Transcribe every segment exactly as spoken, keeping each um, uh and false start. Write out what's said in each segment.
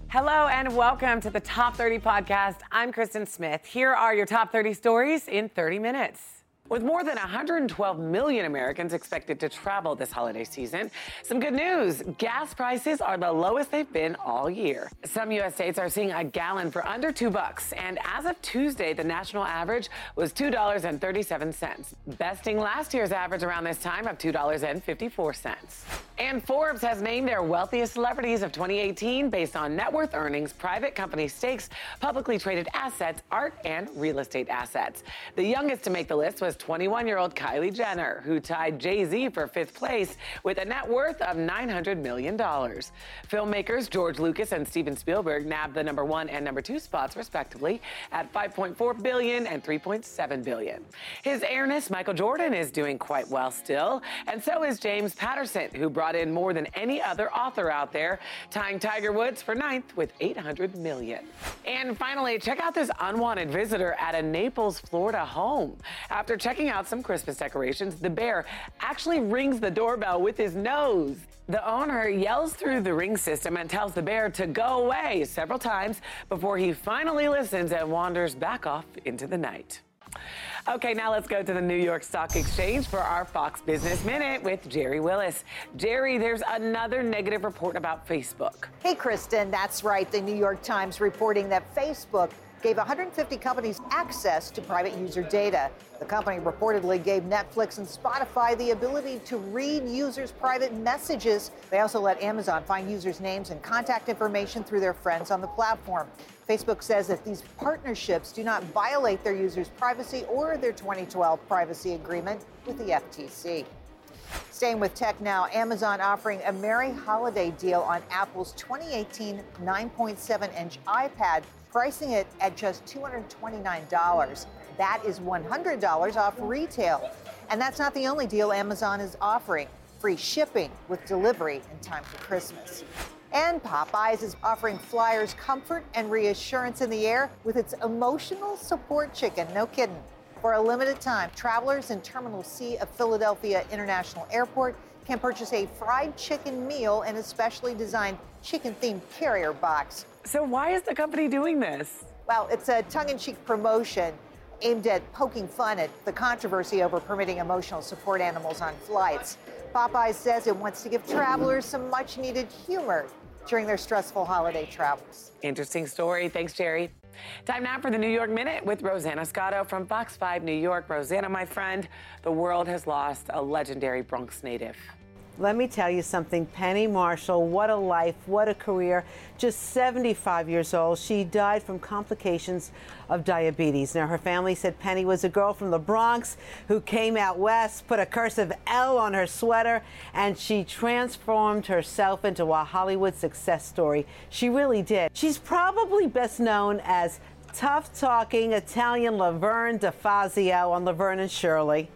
Hello and welcome to the Top thirty podcast. I'm Kristen Smith. Here are your top thirty stories in thirty minutes. With more than one hundred twelve million Americans expected to travel this holiday season, some good news. Gas prices are the lowest they've been all year. Some U S states are seeing a gallon for under two bucks, and as of Tuesday, the national average was two dollars and thirty-seven cents, besting last year's average around this time of two dollars and fifty-four cents. And Forbes has named their wealthiest celebrities of twenty eighteen based on net worth earnings, private company stakes, publicly traded assets, art, and real estate assets. The youngest to make the list was twenty-one-year-old Kylie Jenner, who tied Jay-Z for fifth place with a net worth of nine hundred million dollars. Filmmakers George Lucas and Steven Spielberg nabbed the number one and number two spots, respectively, at five point four billion dollars and three point seven billion dollars. His heiress, Michael Jordan, is doing quite well still, and so is James Patterson, who brought in more than any other author out there, tying Tiger Woods for ninth with eight hundred million dollars. And finally, check out this unwanted visitor at a Naples, Florida home. After checking out some Christmas decorations, the bear actually rings the doorbell with his nose. The owner yells through the ring system and tells the bear to go away several times before he finally listens and wanders back off into the night. Okay, now let's go to the New York Stock Exchange for our Fox Business Minute with Jerry Willis. Jerry, there's another negative report about Facebook. Hey, Kristen, that's right. The New York Times reporting that Facebook gave one hundred fifty companies access to private user data. The company reportedly gave Netflix and Spotify the ability to read users' private messages. They also let Amazon find users' names and contact information through their friends on the platform. Facebook says that these partnerships do not violate their users' privacy or their twenty twelve privacy agreement with the F T C. Staying with tech now, Amazon offering a Merry Holiday deal on Apple's twenty eighteen nine point seven inch iPad, pricing it at just two hundred twenty-nine dollars. That is one hundred dollars off retail. And that's not the only deal Amazon is offering. Free shipping with delivery in time for Christmas. And Popeyes is offering flyers comfort and reassurance in the air with its emotional support chicken. No kidding. For a limited time, travelers in Terminal C of Philadelphia International Airport can purchase a fried chicken meal in a specially designed chicken-themed carrier box. So why is the company doing this? Well, it's a tongue-in-cheek promotion aimed at poking fun at the controversy over permitting emotional support animals on flights. Popeyes says it wants to give travelers some much-needed humor during their stressful holiday travels. Interesting story. Thanks, Jerry. Time now for the New York Minute with Rosanna Scotto from Fox five New York. Rosanna, my friend, the world has lost a legendary Bronx native. Let me tell you something, Penny Marshall, what a life, what a career. Just seventy-five years old, she died from complications of diabetes. Now, her family said Penny was a girl from the Bronx who came out west, put a cursive L on her sweater, and she transformed herself into a Hollywood success story. She really did. She's probably best known as tough-talking Italian Laverne DeFazio on Laverne and Shirley.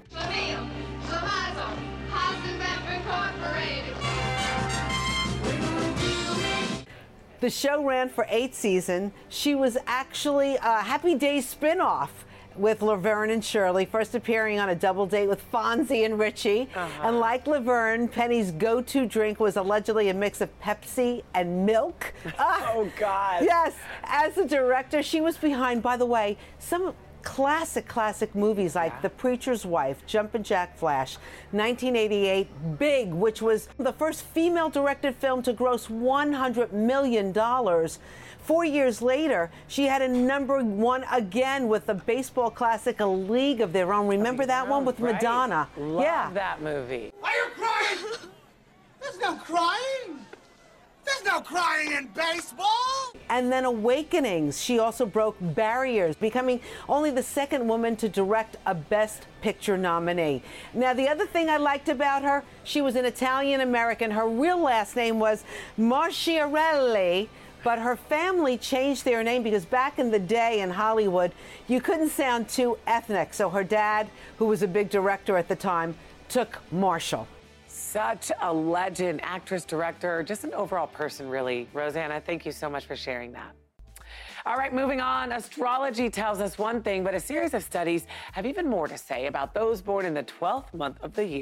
The show ran for eight seasons. She was actually a Happy Days spinoff with Laverne and Shirley, first appearing on a double date with Fonzie and Richie. Uh-huh. And like Laverne, Penny's go-to drink was allegedly a mix of Pepsi and milk. Oh, God. Yes. As a director, she was behind, by the way, some classic, classic movies like yeah. The Preacher's Wife, Jumpin' Jack Flash, nineteen eighty-eight, Big, which was the first female-directed film to gross one hundred million dollars. Four years later, she had a number one again with the baseball classic A League of Their Own. Remember that one with right. Madonna? Love yeah. that movie. Are you crying? There's no crying. There's no crying in baseball. And then Awakenings. She also broke barriers, becoming only the second woman to direct a Best Picture nominee. Now, the other thing I liked about her, she was an Italian-American. Her real last name was Marchiarelli, but her family changed their name because back in the day in Hollywood, you couldn't sound too ethnic. So her dad, who was a big director at the time, took Marshall. Such a legend, actress, director, just an overall person, really. Rosanna, thank you so much for sharing that. All right, moving on. Astrology tells us one thing, but a series of studies have even more to say about those born in the twelfth month of the year.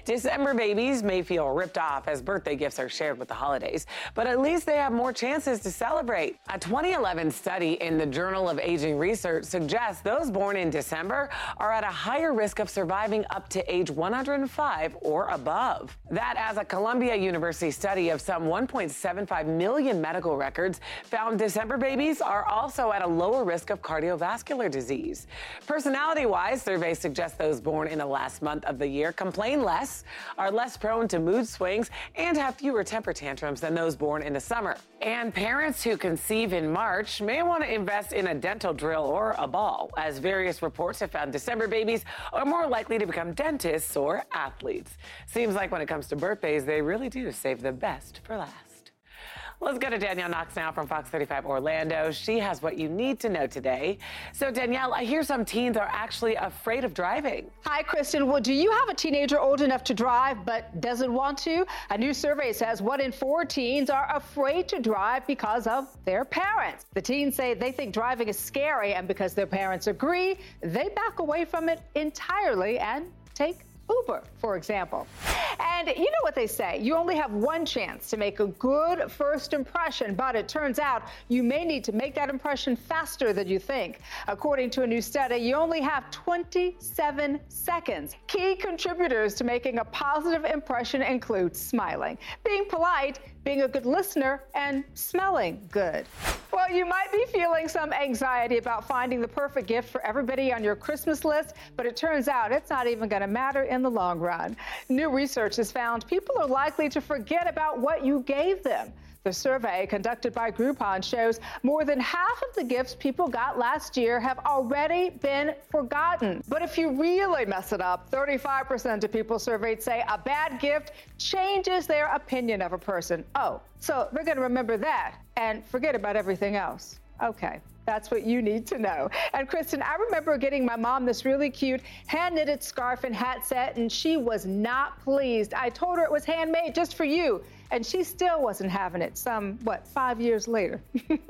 December babies may feel ripped off as birthday gifts are shared with the holidays, but at least they have more chances to celebrate. A twenty eleven study in the Journal of Aging Research suggests those born in December are at a higher risk of surviving up to age one hundred five or above. That, as a Columbia University study of some one point seven five million medical records found December babies are also at a lower risk of cardiovascular disease. Personality-wise, surveys suggest those born in the last month of the year complain less, are less prone to mood swings, and have fewer temper tantrums than those born in the summer. And parents who conceive in March may want to invest in a dental drill or a ball, as various reports have found December babies are more likely to become dentists or athletes. Seems like when it comes to birthdays, they really do save the best for last. Let's go to Danielle Knox now from Fox thirty-five Orlando. She has what you need to know today. So, Danielle, I hear some teens are actually afraid of driving. Hi, Kristen. Well, do you have a teenager old enough to drive but doesn't want to? A new survey says one in four teens are afraid to drive because of their parents. The teens say they think driving is scary, and because their parents agree, they back away from it entirely and take Uber, for example. And you know what they say, you only have one chance to make a good first impression, but it turns out you may need to make that impression faster than you think. According to a new study, you only have twenty-seven seconds. Key contributors to making a positive impression include smiling, being polite, being a good listener, and smelling good. Well, you might be feeling some anxiety about finding the perfect gift for everybody on your Christmas list, but it turns out it's not even going to matter in the long run. New research has found people are likely to forget about what you gave them. The survey conducted by Groupon shows more than half of the gifts people got last year have already been forgotten. But if you really mess it up, thirty-five percent of people surveyed say a bad gift changes their opinion of a person. Oh, so they're going to remember that and forget about everything else. Okay. That's what you need to know. And Kristen, I remember getting my mom this really cute hand-knitted scarf and hat set, and she was not pleased. I told her it was handmade just for you, and she still wasn't having it some, what, five years later.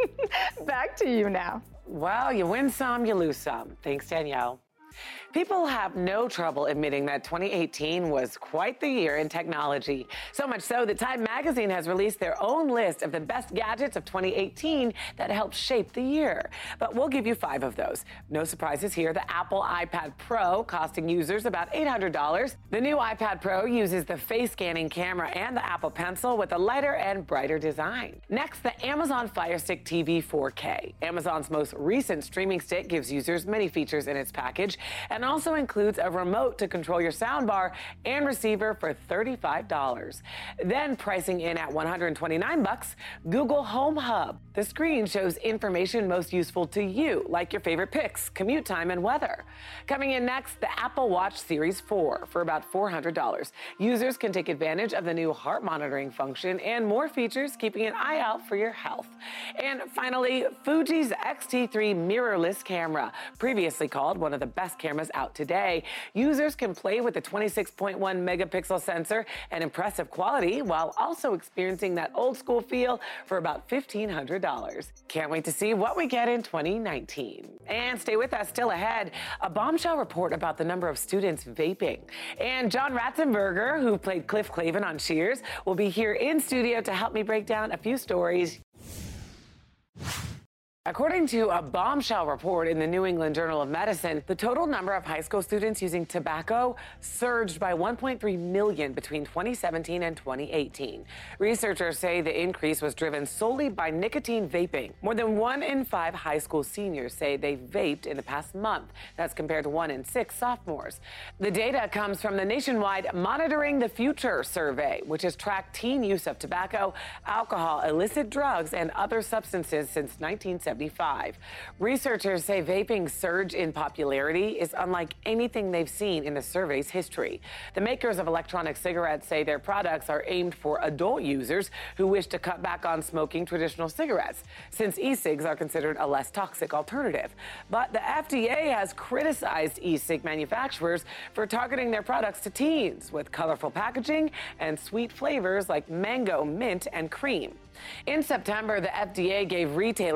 Back to you now. Well, you win some, you lose some. Thanks, Danielle. People have no trouble admitting that twenty eighteen was quite the year in technology. So much so that Time Magazine has released their own list of the best gadgets of twenty eighteen that helped shape the year. But we'll give you five of those. No surprises here. The Apple iPad Pro costing users about eight hundred dollars. The new iPad Pro uses the face scanning camera and the Apple Pencil with a lighter and brighter design. Next, the Amazon Fire Stick T V four K. Amazon's most recent streaming stick gives users many features in its package, and also includes a remote to control your soundbar and receiver for thirty-five dollars. Then pricing in at one hundred twenty-nine bucks, Google Home Hub. The screen shows information most useful to you, like your favorite pics, commute time, and weather. Coming in next, the Apple Watch Series four for about four hundred dollars. Users can take advantage of the new heart monitoring function and more features, keeping an eye out for your health. And finally, Fuji's X T three mirrorless camera, previously called one of the best cameras out today. Users can play with the twenty-six point one megapixel sensor and impressive quality while also experiencing that old school feel for about fifteen hundred dollars. Can't wait to see what we get in twenty nineteen. And stay with us, still ahead, a bombshell report about the number of students vaping. And John Ratzenberger, who played Cliff Clavin on Cheers, will be here in studio to help me break down a few stories. According to a bombshell report in the New England Journal of Medicine, the total number of high school students using tobacco surged by one point three million between twenty seventeen and twenty eighteen. Researchers say the increase was driven solely by nicotine vaping. More than one in five high school seniors say they vaped in the past month. That's compared to one in six sophomores. The data comes from the nationwide Monitoring the Future survey, which has tracked teen use of tobacco, alcohol, illicit drugs, and other substances since nineteen seventy-five. Researchers say vaping's surge in popularity is unlike anything they've seen in the survey's history. The makers of electronic cigarettes say their products are aimed for adult users who wish to cut back on smoking traditional cigarettes, since e-cigs are considered a less toxic alternative. But the F D A has criticized e-cig manufacturers for targeting their products to teens with colorful packaging and sweet flavors like mango, mint, and cream. In September, the F D A gave retailers sixty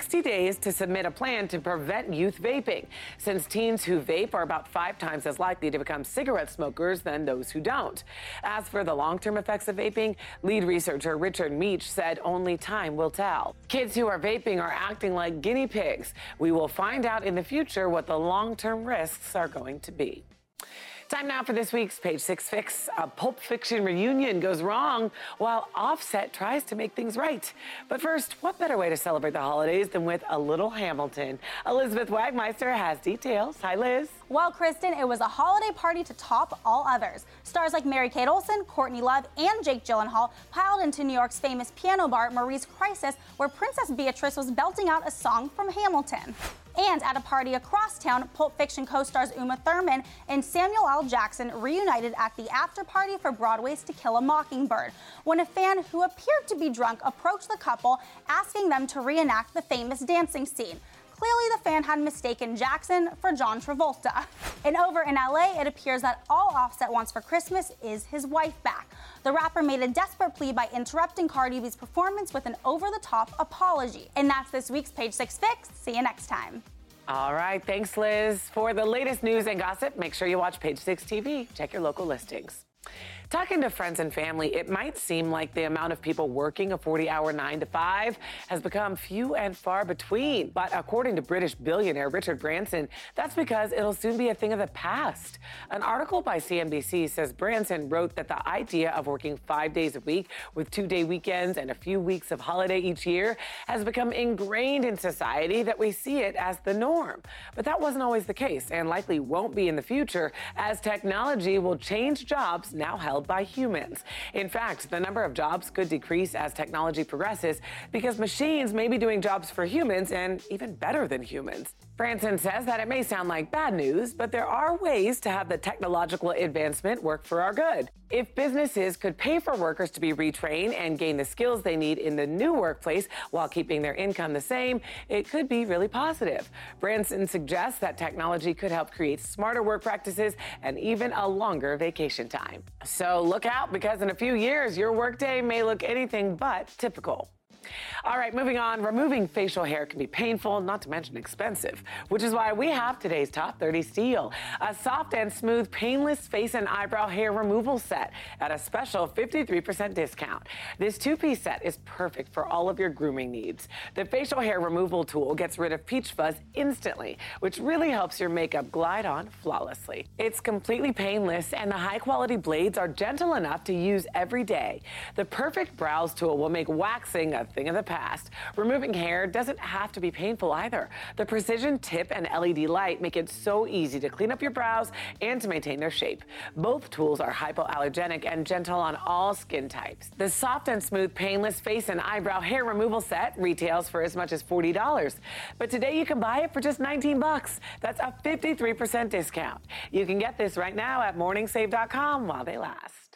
sixty days to submit a plan to prevent youth vaping, since teens who vape are about five times as likely to become cigarette smokers than those who don't. As for the long-term effects of vaping, lead researcher Richard Meach said only time will tell. Kids who are vaping are acting like guinea pigs. We will find out in the future what the long-term risks are going to be. Time now for this week's Page Six Fix. A Pulp Fiction reunion goes wrong while Offset tries to make things right. But first, what better way to celebrate the holidays than with a little Hamilton? Elizabeth Wagmeister has details. Hi, Liz. Well, Kristen, it was a holiday party to top all others. Stars like Mary-Kate Olsen, Courtney Love, and Jake Gyllenhaal piled into New York's famous piano bar, Marie's Crisis, where Princess Beatrice was belting out a song from Hamilton. And at a party across town, Pulp Fiction co-stars Uma Thurman and Samuel L. Jackson reunited at the after party for Broadway's To Kill a Mockingbird, when a fan who appeared to be drunk approached the couple, asking them to reenact the famous dancing scene. Clearly, the fan had mistaken Jackson for John Travolta. And over in L A, it appears that all Offset wants for Christmas is his wife back. The rapper made a desperate plea by interrupting Cardi B's performance with an over-the-top apology. And that's this week's Page Six Fix. See you next time. All right, thanks, Liz. For the latest news and gossip, make sure you watch Page Six T V. Check your local listings. Talking to friends and family, it might seem like the amount of people working a forty-hour nine to five has become few and far between. But according to British billionaire Richard Branson, that's because it'll soon be a thing of the past. An article by C N B C says Branson wrote that the idea of working five days a week with two-day weekends and a few weeks of holiday each year has become ingrained in society, that we see it as the norm. But that wasn't always the case, and likely won't be in the future, as technology will change jobs now held by humans. In fact, the number of jobs could decrease as technology progresses because machines may be doing jobs for humans, and even better than humans. Branson says that it may sound like bad news, but there are ways to have the technological advancement work for our good. If businesses could pay for workers to be retrained and gain the skills they need in the new workplace while keeping their income the same, it could be really positive. Branson suggests that technology could help create smarter work practices and even a longer vacation time. So look out, because in a few years, your workday may look anything but typical. All right, moving on. Removing facial hair can be painful, not to mention expensive, which is why we have today's Top thirty steal. A soft and smooth, painless face and eyebrow hair removal set at a special fifty-three percent discount. This two-piece set is perfect for all of your grooming needs. The facial hair removal tool gets rid of peach fuzz instantly, which really helps your makeup glide on flawlessly. It's completely painless, and the high-quality blades are gentle enough to use every day. The perfect brows tool will make waxing a thing of the past. Removing hair doesn't have to be painful either. The precision tip and L E D light make it so easy to clean up your brows and to maintain their shape. Both tools are hypoallergenic and gentle on all skin types. The soft and smooth, painless face and eyebrow hair removal set retails for as much as forty dollars. But today you can buy it for just nineteen bucks. That's a fifty-three percent discount. You can get this right now at morning save dot com while they last.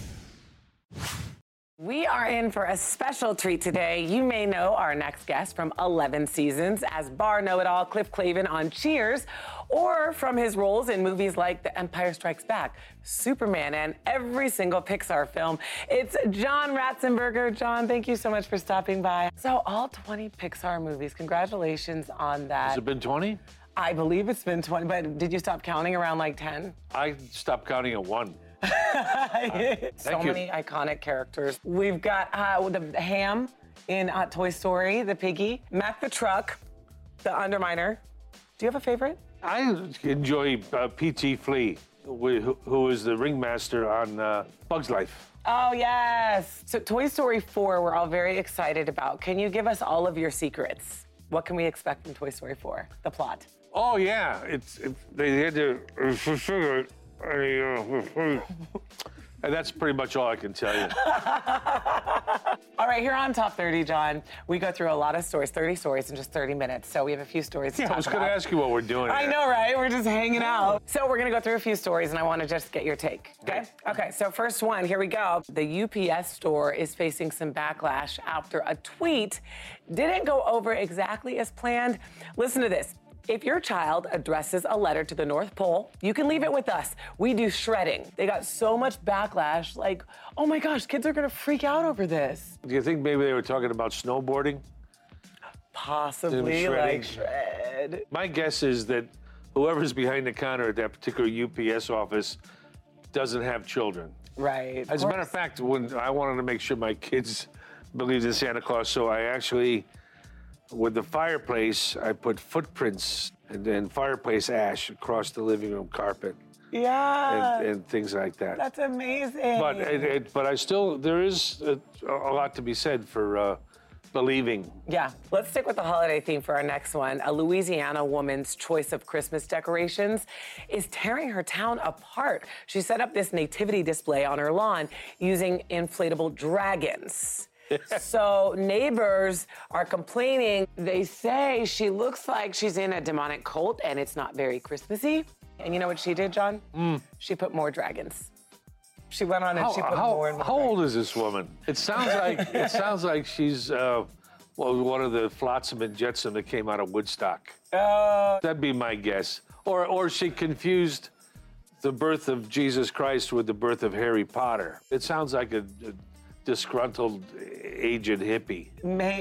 We are in for a special treat today. You may know our next guest from eleven seasons as bar know-it-all Cliff Clavin on Cheers, or from his roles in movies like The Empire Strikes Back, Superman, and every single Pixar film. It's John Ratzenberger. John, thank you so much for stopping by. So all twenty Pixar movies, congratulations on that. Has it been twenty? I believe it's been twenty, but did you stop counting around like ten? I stopped counting at one. So many iconic characters. We've got uh, the Ham in uh, Toy Story, the piggy, Mac the truck, the Underminer. Do you have a favorite? I enjoy uh, P T Flea, who, who is the ringmaster on uh, Bug's Life. Oh, yes. So Toy Story four, we're all very excited about. Can you give us all of your secrets? What can we expect from Toy Story four, the plot? Oh, yeah. It's, it's they had to figure it. And that's pretty much all I can tell you. All right, here on Top thirty, John, we go through a lot of stories, thirty stories in just thirty minutes. So we have a few stories to yeah, talk about. I was going to ask you what we're doing I here. know, right? We're just hanging out. So we're going to go through a few stories, and I want to just get your take, okay? Okay, so first one, here we go. The U P S store is facing some backlash after a tweet didn't go over exactly as planned. Listen to this. If your child addresses a letter to the North Pole, you can leave it with us. We do shredding. They got so much backlash, like, oh my gosh, kids are gonna freak out over this. Do you think maybe they were talking about snowboarding? Possibly shredding. like shred. My guess is that whoever's behind the counter at that particular U P S office doesn't have children. Right. As a matter of fact, when I wanted to make sure my kids believed in Santa Claus, so I actually, with the fireplace, I put footprints and, and fireplace ash across the living room carpet. Yeah. And, and things like that. That's amazing. But it, it, but I still, there is a, a lot to be said for uh, believing. Yeah. Let's stick with the holiday theme for our next one. A Louisiana woman's choice of Christmas decorations is tearing her town apart. She set up this nativity display on her lawn using inflatable dragons. So neighbors are complaining. They say she looks like she's in a demonic cult and it's not very Christmassy. And you know what she did, John? Mm. She put more dragons. She went on and How, she put how, more and more. how old is this woman? It sounds like it sounds like she's uh, well, one of the Flotsam and Jetsam that came out of Woodstock. Uh, That'd be my guess. Or or she confused the birth of Jesus Christ with the birth of Harry Potter. It sounds like a, a disgruntled, aged hippie. May,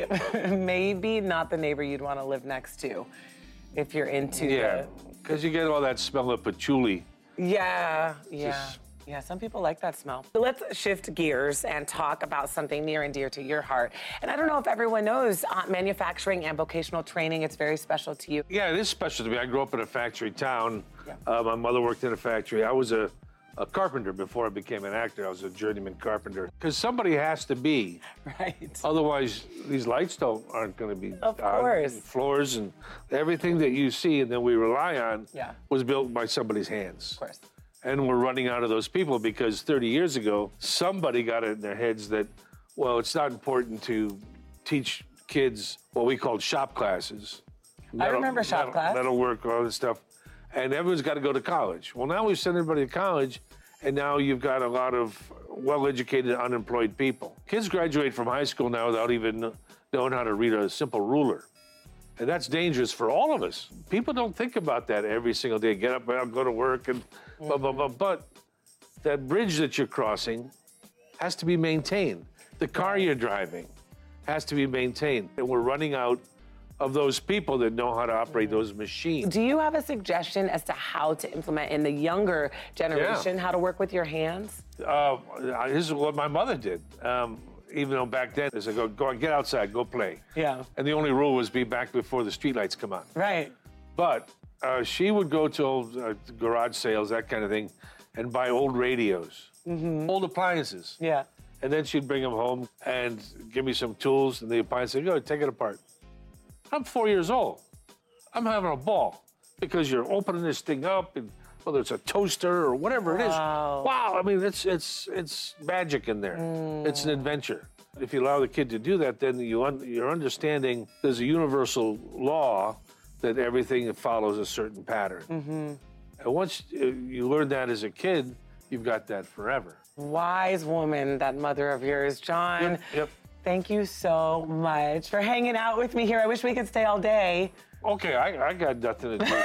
maybe not the neighbor you'd want to live next to if you're into Yeah, the... because you get all that smell of patchouli. Yeah, yeah. Just- Yeah, some people like that smell. So let's shift gears and talk about something near and dear to your heart. And I don't know if everyone knows uh, manufacturing and vocational training. It's very special to you. Yeah, it is special to me. I grew up in a factory town. Yeah. Uh, my mother worked in a factory. I was a, a carpenter before I became an actor. I was a journeyman carpenter. Because somebody has to be. Right. Otherwise, these lights don't aren't going to be Of on. course. Floors and everything that you see and that we rely on Yeah. was built by somebody's hands. Of course. And we're running out of those people because thirty years ago, somebody got it in their heads that, well, it's not important to teach kids what we called shop classes. I remember shop metal, class. Metal work, all this stuff. And everyone's got to go to college. Well, now we've sent everybody to college, and now you've got a lot of well-educated, unemployed people. Kids graduate from high school now without even knowing how to read a simple ruler. And that's dangerous for all of us. People don't think about that every single day. Get up, go to work, and blah, blah, blah. But that bridge that you're crossing has to be maintained. The car you're driving has to be maintained. And we're running out of those people that know how to operate those machines. Do you have a suggestion as to how to implement in the younger generation, Yeah. how to work with your hands? Uh, this is what my mother did. Um, even though back then, they said, go, go get outside, go play. Yeah. And the only rule was be back before the streetlights come on. Right. But uh, she would go to old uh, garage sales, that kind of thing, and buy old radios, Mm-hmm. old appliances. Yeah. And then she'd bring them home and give me some tools, and the appliance said, go, take it apart. I'm four years old. I'm having a ball because you're opening this thing up, and whether it's a toaster or whatever it is. Wow. Wow, I mean, it's it's it's magic in there. Mm. It's an adventure. If you allow the kid to do that, then you un- you're understanding there's a universal law that everything follows a certain pattern. Mm-hmm. And once uh, you learn that as a kid, you've got that forever. Wise woman, that mother of yours, John. Yep, yep. Thank you so much for hanging out with me here. I wish we could stay all day. Okay, I, I got nothing to do.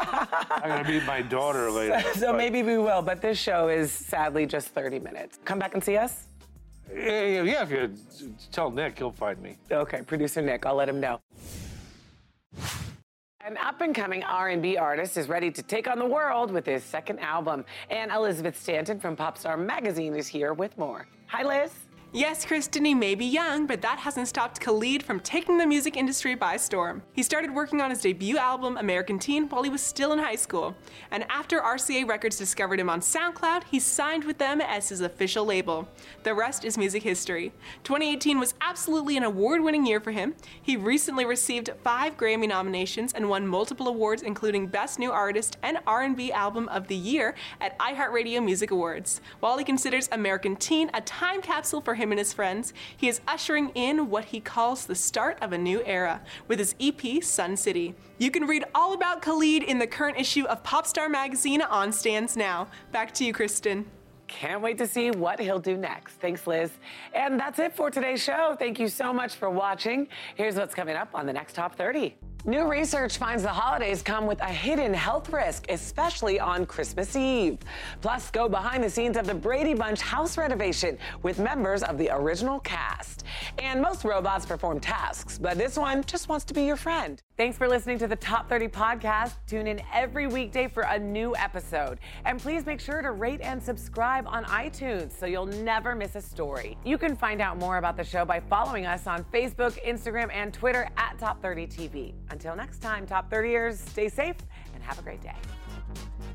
I'm gonna meet my daughter later. So, so but- maybe we will, but this show is sadly just thirty minutes. Come back and see us? Yeah, yeah, yeah, if you tell Nick, he'll find me. Okay, producer Nick, I'll let him know. An up-and-coming R and B artist is ready to take on the world with his second album. And Elizabeth Stanton from Popstar Magazine is here with more. Hi, Liz. Yes, Kristen, he may be young, but that hasn't stopped Khalid from taking the music industry by storm. He started working on his debut album, American Teen, while he was still in high school. And after R C A Records discovered him on SoundCloud, he signed with them as his official label. The rest is music history. twenty eighteen was absolutely an award-winning year for him. He recently received five Grammy nominations and won multiple awards, including Best New Artist and R and B Album of the Year at iHeartRadio Music Awards. While he considers American Teen a time capsule for him and his friends, he is ushering in what he calls the start of a new era with his E P, Sun City. You can read all about Khalid in the current issue of Popstar Magazine on stands now. Back to you, Kristen. Can't wait to see what he'll do next. Thanks, Liz. And that's it for today's show. Thank you so much for watching. Here's what's coming up on the next Top thirty. New research finds the holidays come with a hidden health risk, especially on Christmas Eve. Plus, go behind the scenes of the Brady Bunch house renovation with members of the original cast. And most robots perform tasks, but this one just wants to be your friend. Thanks for listening to the Top thirty podcast. Tune in every weekday for a new episode. And please make sure to rate and subscribe on iTunes so you'll never miss a story. You can find out more about the show by following us on Facebook, Instagram, and Twitter at Top thirty T V. Until next time, Top thirtyers, stay safe and have a great day.